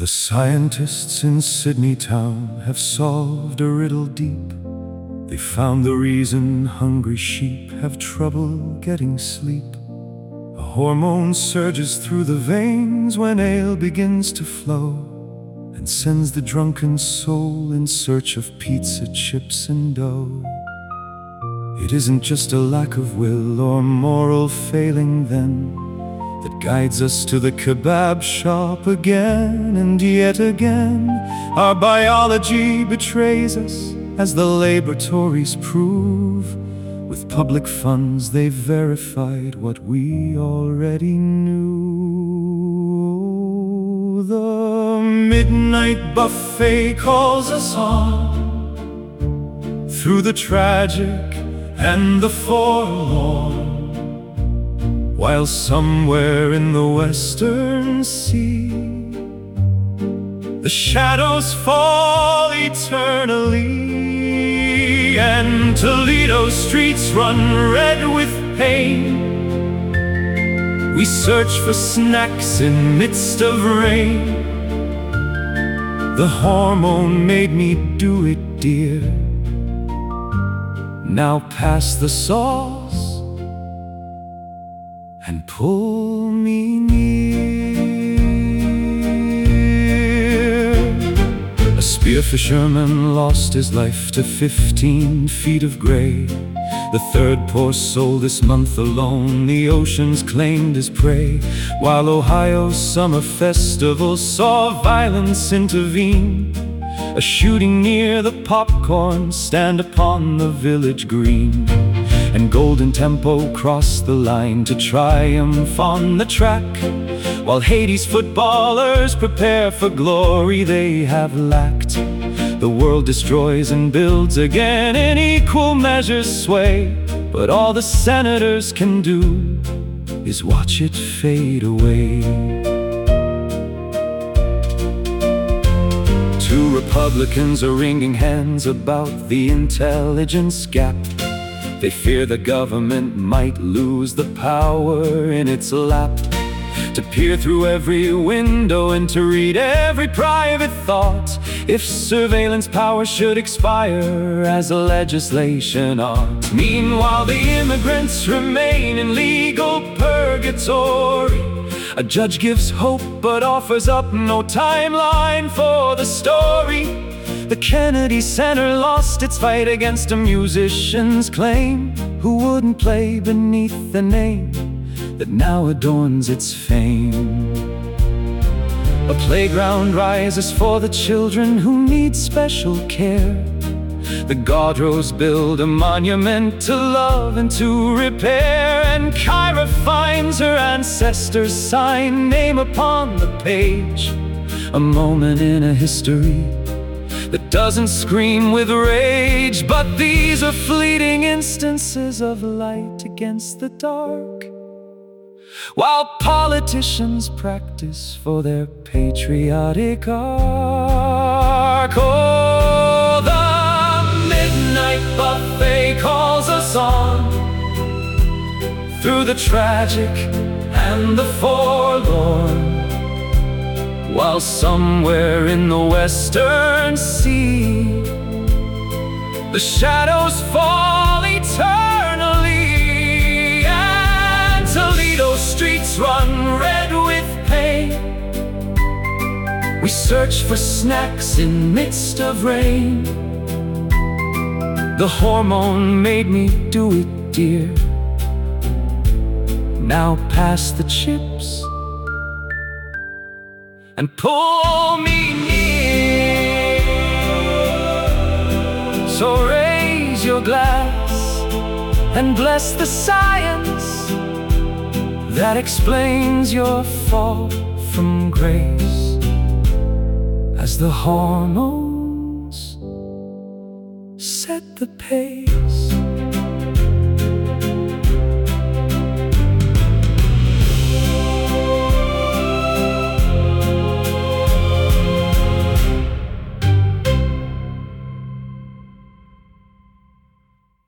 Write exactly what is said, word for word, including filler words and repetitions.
The scientists in Sydney town have solved a riddle deep. They found the reason hungry sheep have trouble getting sleep. A hormone surges through the veins when ale begins to flow, and sends the drunken soul in search of pizza, chips and dough. It isn't just a lack of will or moral failing then that guides us to the kebab shop again and yet again. Our biology betrays us, as the laboratories prove. With public funds they've verified what we already knew. The midnight buffet calls us on through the tragic and the forlorn, while somewhere in the western sea the shadows fall eternally, and Toledo streets run red with pain. We search for snacks in midst of rain. The hormone made me do it, dear. Now pass the sauce and pull me near. A spear fisherman lost his life to fifteen feet of gray. The third poor soul this month alone the oceans claimed as prey, while Ohio's summer festival saw violence intervene. A shooting near the popcorn stand upon the village green, and Golden Tempo crossed the line to triumph on the track, while Hades footballers prepare for glory they have lacked. The world destroys and builds again in equal measures sway, but all the senators can do is watch it fade away. Two Republicans are wringing hands about the intelligence gap. They fear the government might lose the power in its lap, to peer through every window and to read every private thought. If surveillance power should expire as a legislation ought. Meanwhile the immigrants remain in legal purgatory. A judge gives hope but offers up no timeline for the story. The Kennedy Center lost its fight against a musician's claim, who wouldn't play beneath the name that now adorns its fame. A playground rises for the children who need special care. The Gaudreaus build a monument to love and to repair, and Kyra finds her ancestors' sign, name upon the page. A moment in a history that doesn't scream with rage, but these are fleeting instances of light against the dark, while politicians practice for their patriotic arc. Oh, the midnight buffet calls us on through the tragic and the forlorn, while somewhere in the western sea the shadows fall eternally, and Toledo streets run red with pain. We search for snacks in midst of rain. The hormone made me do it, dear. Now pass the chips and pull me near. So raise your glass and bless the science that explains your fall from grace, as the hormones set the pace.